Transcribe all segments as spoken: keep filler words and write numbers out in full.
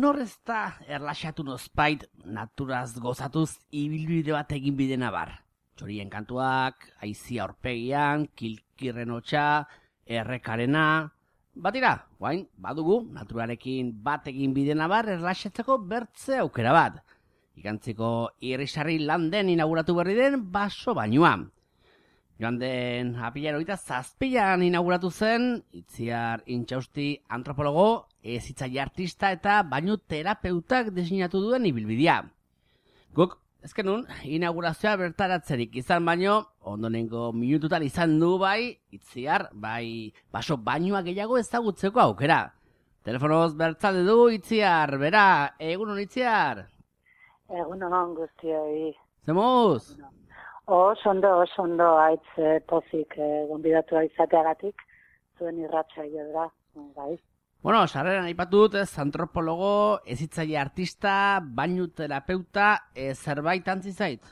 nor ez da erlaxatu nozpait naturaz gozatuz ibilbide bat egin bidena bar. Txorien kantuak, aizia aurpegian, kilkirren hotxa, errekarena... Batira, guain, badugu, naturarekin bat egin bidena bar erlaxatzeko bertze aukera bat. Igantziko irrisarri landen inauguratu berri den baso bainua. Joan den apilar hogeita zazpian inauguratu zen, Itziar Intxausti antropologo, hezitzaile artista eta bainu terapeutak diseinatu duen ibilbidea. Guk, ezkenun, inaugurazioa bertaratzerik izan baino, ondonengo minututan izan du bai, Itziar, bai baso bainua gehiago ezagutzeko aukera. Telefonoz bertzalde du Itziar, bera, egunon Itziar? Egunon guztioi. Zemuz? Oso ondo, oso ondo, haitz eh, pozik eh, gonbidatua izateagatik, zuen irratxa da, bai. Bueno, sarreran aipatu dut ez, antropologo, hezitzaile artista, bainu terapeuta, e, zerbait antzi zait?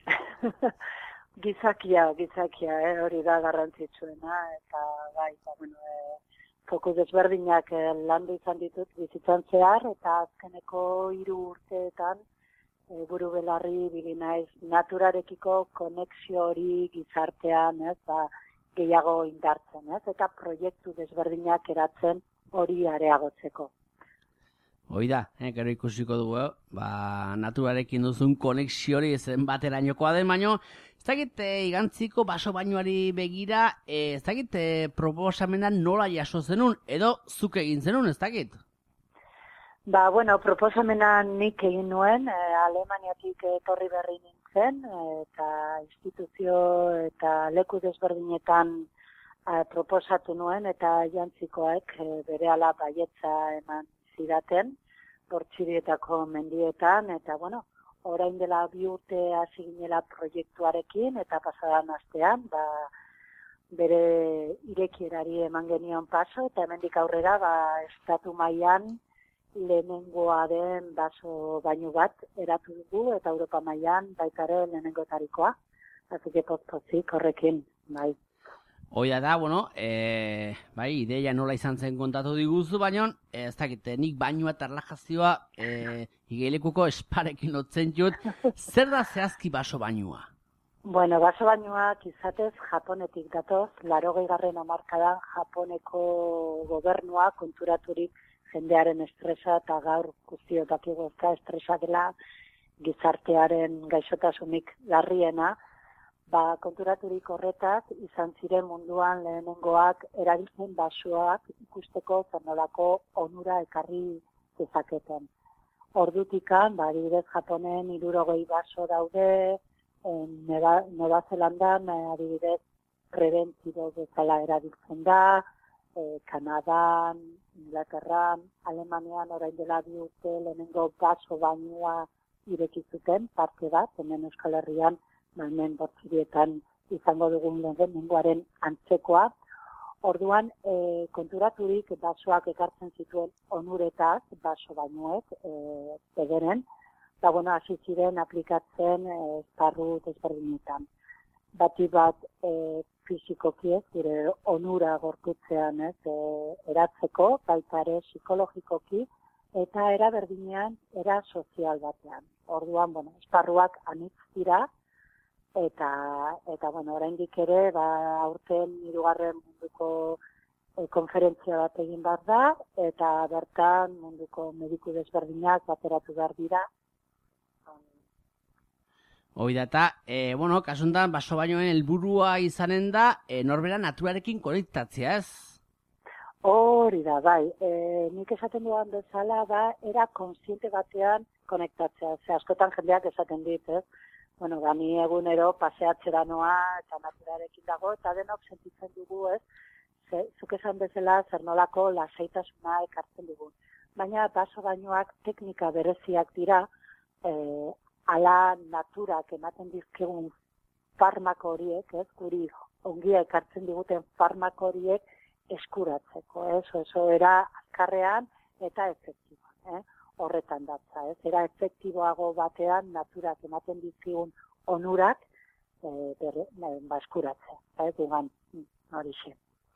gizakia, gizakia, eh, hori da garrantzitsuena, eta bai, ba, bueno, eh, fokus desberdinak eh, landu izan ditut bizitzan zehar, eta azkeneko hiru urteetan, E, buru belarri bili naiz naturarekiko konexio hori gizartean, ez, ba, gehiago indartzen, ez, eta proiektu desberdinak eratzen hori areagotzeko. Hoi da, eh, gero ikusiko dugu, eh? Ba, naturarekin duzun konexio hori zen baterainokoa den, baino, ez dakit eh, igantziko baso bainuari begira, eh, ez dakit eh, proposamena nola jaso zenun, edo zuk egin zenun, ez dakit? Ba, bueno, proposamena nik egin nuen, e, Alemaniatik etorri berri nintzen, eta instituzio eta leku desberdinetan e, proposatu nuen, eta jantzikoek e, berehala baietza eman zidaten, Bortxirietako mendietan, eta bueno, orain dela bi urte hasi ginela proiektuarekin, eta pasadan astean, ba, bere irekierari eman genion paso, eta hemendik aurrera, ba, estatu mailan, lehenengoa den baso bainu bat eratu dugu, eta Europa mailan baitare lehenengotarikoa. Así que pozik horrekin, bai. Oia da, bueno, e, bai, ideia nola izan zen kontatu diguzu, baina ez dakit, nik bainua eta erlajazioa e, igelekuko esparekin lotzen jut, zer da zehazki baso bainua? Bueno, baso bainuak izatez Japonetik datoz, laurogei garren hamarkadan Japoneko gobernua konturaturik jendearen estresa, eta gaur guztiok dakigu ezta estresa dela gizartearen gaixotasunik larriena, ba, konturaturik horretak izan ziren munduan lehenengoak erabiltzen basoak ikusteko zer nolako onura ekarri dezaketen. Ordutikan, ba, adibidez Japonen hirurogei baso daude, Neva, Nova Zelandan, adibidez prebentzibo bezala erabiltzen da, eh, Kanadan, Inglaterran, Alemanian orain dela bi urte lehenengo baso bainua ireki zuten, parte bat, hemen Euskal Herrian, hemen Bortzirietan izango dugun lehenengoaren antzekoa. Orduan, e, konturaturik basoak ekartzen zituen onuretaz, baso bainuek, e, bederen, eta bueno, hasi ziren aplikatzen e, esparru desberdinetan. Bati bat e, fisikoki ez, gure onura gorputzean ez, e, eratzeko, baita ere psikologikoki, eta era berdinean, era sozial batean. Orduan, bueno, esparruak anitz dira, eta, eta bueno, oraindik ere, ba, aurten hirugarren munduko e, konferentzia bat egin behar da, eta bertan munduko mediku desberdinak bateratu behar dira. Hoi da, eta, e, bueno, kasuntan, baso bainoen helburua izanen da, e, norbera naturarekin konektatzea, ez? Hori da, bai. E, nik esaten duan bezala da, era konsiente batean konektatzea. Ze askotan jendeak esaten dit, ez? Bueno, da, ni egunero paseatzera noa eta naturarekin dago, eta denok sentitzen dugu, ez? Ze, zuk esan bezala, zer nolako lasaitasuna ekartzen dugu. Baina baso bainoak teknika bereziak dira, e, ala naturak ematen dizkigun farmako horiek, ez, guri ongia ekartzen diguten farmako horiek eskuratzeko, ez, oso era azkarrean eta efektiboan, eh? Horretan datza, ez, era efektiboago batean naturak ematen dizkigun onurak e, bere, ba, eskuratzea, ez, dugan hori xe, bai.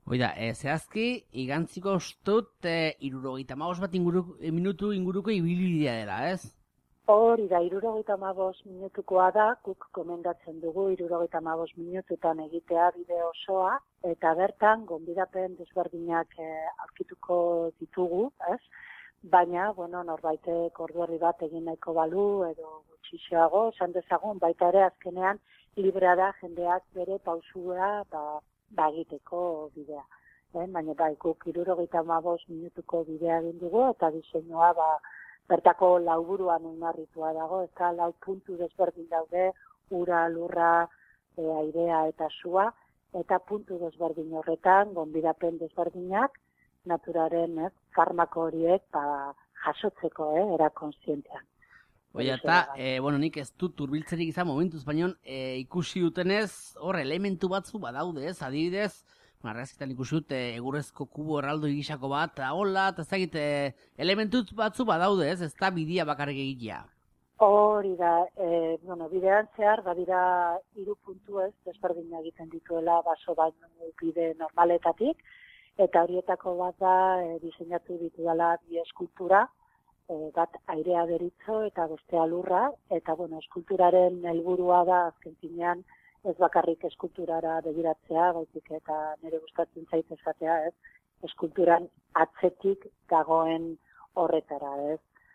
Oida, e, zehazki, igantziko ustut, e, irurogeita hamabost bat inguru, e, minutu inguruko ibilbidea dela, ez? Hori da, irurogeita hamabost minutukoa da, guk komendatzen dugu irurogeita hamabost minututan egitea bide osoa, eta bertan, gonbidapen desberdinak e, aurkituko ditugu, ez? Baina, bueno, norbaitek ordu herri bat egin nahiko balu, edo gutxixeago, esan dezagun, baita ere azkenean, librea da jendeak bere pausura ba, ba egiteko bidea. Eh? Baina bai, guk hirurogeita hamabost minutuko bidea egin dugu, eta diseinua ba, bertako lauburuan oinarritua dago, eta lau puntu desberdin daude, ura, lurra, e, airea eta sua, eta puntu desberdin horretan, gonbidapen desberdinak, naturaren, ez, farmako horiek ba, jasotzeko, eh, era kontzientean. Oia, eta, e, bueno, nik ez dut turbiltzerik izan momentuz, baina e, ikusi dutenez, hor, elementu batzu badaude, ez, adibidez, marrazkitan ikusi dut, e, egurrezko kubo erraldo egisako bat, eta hola, eta ez dakit, e, elementu batzu badaude, ez, ez da bidia bakarrik egitea. Hori da, e, bueno, bidean zehar, badira hiru puntu ez, desberdina egiten dituela, baso baino bide normaletatik, eta horietako bat da, e, diseinatu ditu dela bi eskultura, e, bat airea deritzo eta bestea lurra, eta bueno, eskulturaren helburua da azken finean ez bakarrik eskulturara begiratzea, baizik eta nire gustatzen zait esatea, ez, eskulturan atzetik dagoen horretara, ez.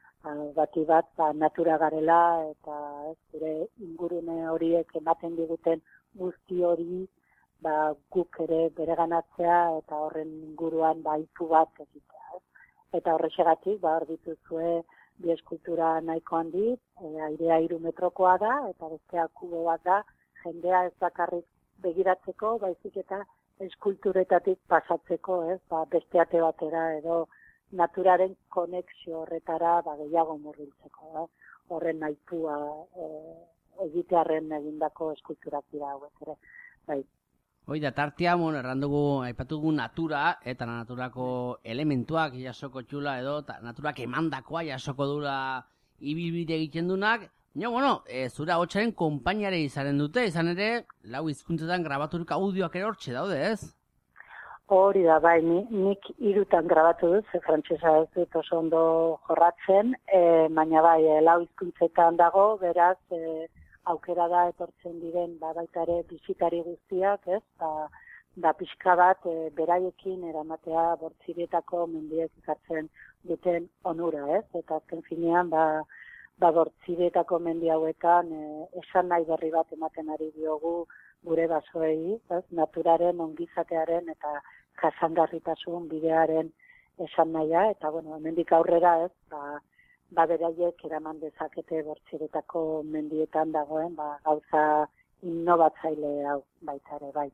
Bati bat, ba, natura garela eta ez, gure ingurune horiek ematen diguten guzti hori, ba, guk ere bereganatzea eta horren inguruan ba, ipu bat egitea. Ez? Eta horrexegatik, ba, hor dituzue bi eskultura nahiko handi, e, airea hiru metrokoa da, eta bestea kubo bat da, jendea ez bakarrik begiratzeko, baizik eta eskulturetatik pasatzeko, ez, ba, beste ate batera edo naturaren konexio horretara ba, gehiago murriltzeko. Eh? Horren nahipua e, egitearren egindako eskulturak dira hauek ere. Bai. Hoi da, tartia, bueno, errandugu, aipatugu natura, eta naturako elementuak jasoko txula edo, ta, naturak emandakoa jasoko dura ibilbide egiten dunak. Ja, bueno, e, zure ahotsaren konpainare izanen dute, izan ere, lau hizkuntzetan grabaturik audioak ere hortxe daude, ez? Hori da, bai, ni, nik hirutan grabatu dut, ze frantsesa ez dut oso ondo jorratzen, e, baina bai, e, lau hizkuntzetan dago, beraz, e, aukera da etortzen diren ba, baita ere bisitari guztiak, ez? Ba, da pixka bat e, beraiekin eramatea Bortzirietako mendiek ikartzen duten onura, ez? Eta azken finean, ba, ba Bortzirietako mendi hauetan e, esan nahi berri bat ematen ari diogu gure basoei, ez? Naturaren ongizatearen eta jasangarritasun bidearen esan nahia, eta bueno, hemendik aurrera, ez? Ba, ba beraiek eraman dezakete Bortziretako mendietan dagoen ba, gauza innovatzaile hau baita ere, bai.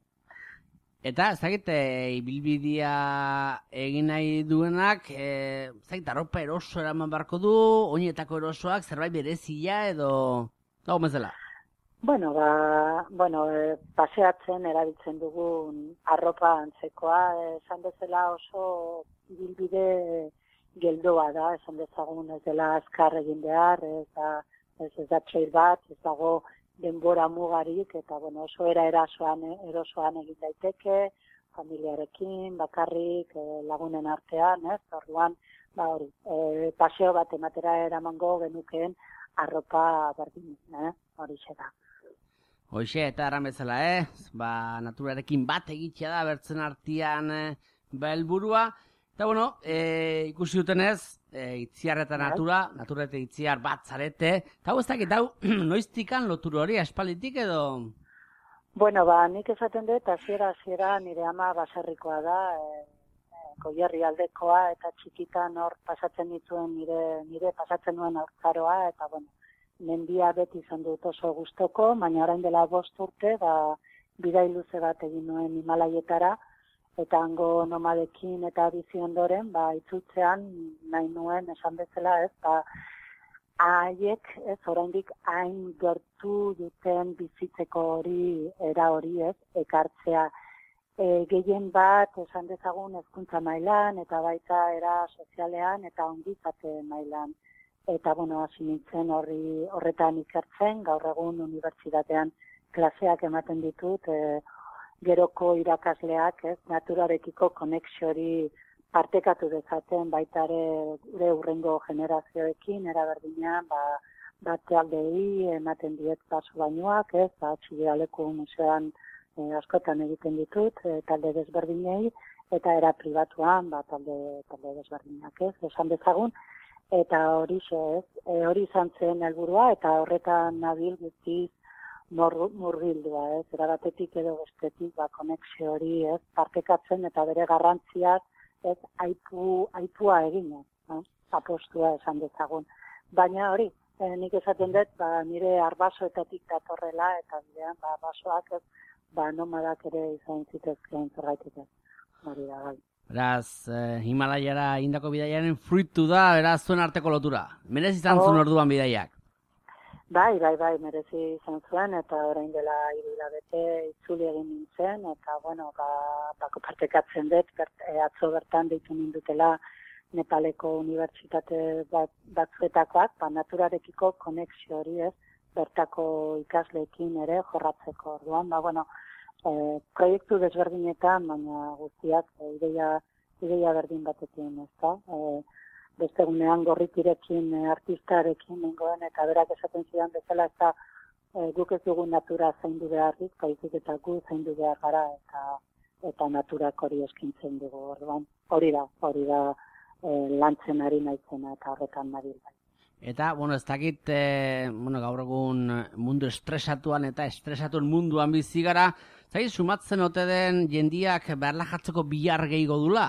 Eta, ez dakit, e, ibilbidea egin nahi duenak, e, ez dakit, arropa eroso eraman barko du, oinetako erosoak, zerbait berezia edo, dago mezela? Bueno, ba, bueno, e, paseatzen erabiltzen dugun arropa antzekoa, esan bezala oso ibilbide geldoa da, esan dezagun ez dela azkar egin behar, ez da, ez, ez da txail bat, ez dago denbora mugarik, eta bueno, oso era erasoan, erosoan egin daiteke, familiarekin, bakarrik, e, lagunen artean, ez, orduan, ba hori, e, paseo bat ematera eramango genukeen arropa berdin, eh, hori da. Hoxe, eta erran bezala, eh? Ba, naturarekin bat egitea da, bertzen artean eh, ba helburua. Eta, bueno, e, ikusi dutenez, e, itziar eta natura, natura eta itziar bat zarete. Eta hau ez dakit, hau, noiztikan lotur hori aspalditik edo? Bueno, ba, nik esaten dut, hasiera hasiera nire ama baserrikoa da, e, e, Goierri aldekoa, eta txikitan hor pasatzen dituen nire, nire pasatzen nuen aurtzaroa, eta, bueno, mendia beti izan dut oso gustoko, baina orain dela bost urte, ba, bidai luze bat egin nuen Himalaietara, eta hango nomadekin eta bizi ondoren, ba, itzultzean nahi nuen esan bezala, ez, ba, haiek, ez, oraindik hain gertu duten bizitzeko hori, era hori, ez, ekartzea. E, gehien bat, esan dezagun, hezkuntza mailan, eta baita era sozialean, eta ongizate mailan. Eta, bueno, hasi nintzen horri, horretan ikertzen, gaur egun unibertsitatean klaseak ematen ditut, e, geroko irakasleak, ez, naturarekiko konexiori partekatu dezaten baita ere gure hurrengo generazioekin, eraberdinean, ba, bat aldei ematen diet baso bainuak, ez, ba, Txillidaleku museoan e, askotan egiten ditut, e, talde desberdinei, eta era pribatuan, ba, talde, talde desberdinak, ez, esan dezagun, eta hori ez, e, hori izan zen helburua, eta horretan nabil guztiz murgildua, ez, erabatetik edo bestetik, ba, konexio hori, ez, partekatzen eta bere garrantziak, ez, aipu, aipua eginez, eh? Apostua esan dezagun. Baina hori, eh, nik esaten dut, ba, nire arbasoetatik datorrela, eta bidean, ba, arbasoak, ez, ba, nomadak ere izan zitezkeen zergaitik ez. Hori da, bai. Beraz, eh, Himalaiara indako bidaiaren fruitu da, beraz, zuen arteko lotura. Merez izan zuen orduan bidaiak. Bai, bai, bai, merezi izan zuen, eta orain dela hiru hilabete itzuli egin nintzen, eta, bueno, ba, bako partekatzen dut, bert, e, atzo bertan deitu nindutela Nepaleko unibertsitate bat, batzuetakoak, ba, naturarekiko konexio hori ez, bertako ikasleekin ere jorratzeko orduan, ba, bueno, e, proiektu desberdinetan, baina guztiak e, ideia, ideia berdin batekin, ez da, e, beste gunean gorritirekin, artistarekin nengoen, eta berak esaten zidan bezala, eta e, guk ez dugu natura zaindu beharrik, baizik eta gu zaindu behar gara, eta, eta naturak hori eskintzen dugu, orduan. Hori da, hori da e, lantzen ari naizena, eta horretan nabil bai. Eta, bueno, ez dakit, e, bueno, gaur egun mundu estresatuan eta estresatuen munduan bizi gara, zait, sumatzen ote den jendiak beharla jartzeko bihar gehiago dula?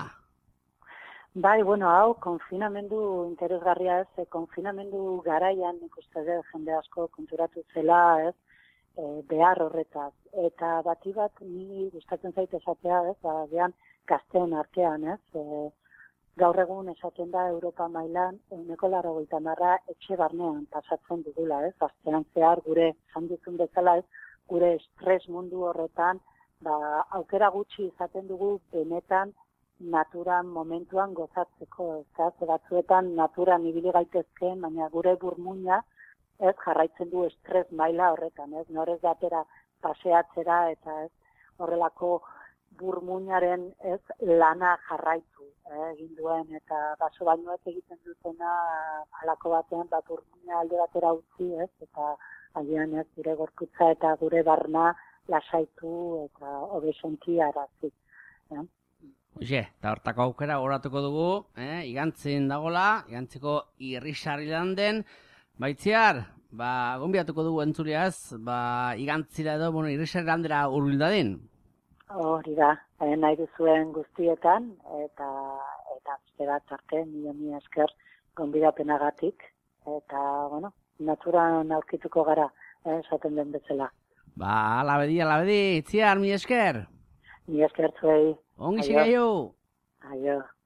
Bai, bueno, hau, konfinamendu interesgarria ez, e, konfinamendu garaian ikuste dut jende asko konturatu zela ez, e, behar horretaz. Eta bati bat ni gustatzen zait esatea ez, ba, behan gazteen artean ez, e, gaur egun esaten da Europa mailan ehuneko laurogeita hamar etxe barnean pasatzen dugula ez, astean zehar gure, esan duzun bezala ez, gure estres mundu horretan, ba, aukera gutxi izaten dugu benetan naturan momentuan gozatzeko, ez, ze batzuetan naturan ibili gaitezkeen, baina gure burmuina ez jarraitzen du estres maila horretan, ez, norez datera paseatzera eta ez horrelako burmuinaren ez lana jarraitu eh, egin duen eta baso bainuek egiten dutena halako batean bat burmuina alde batera utzi, ez, eta agian ez gure gorputza eta gure barna lasaitu eta hobesonki arazi. Eh? Oie, eta hortako aukera horatuko dugu, eh? Igantzin dagola, igantziko irrisarri landen, baitziar, ba, gonbiatuko dugu entzuliaz, ba, igantzira edo, bueno, irrisarri landera hurbil dadin. Hori da, eh, nahi duzuen guztietan, eta eta beste bat arte, mila mila esker gonbidapenagatik, eta, bueno, naturan aurkituko gara, eh, esaten den bezala. Ba, alabedi, alabedi, itziar, mila esker. Mila esker zuei. Ongi segaio. Aio.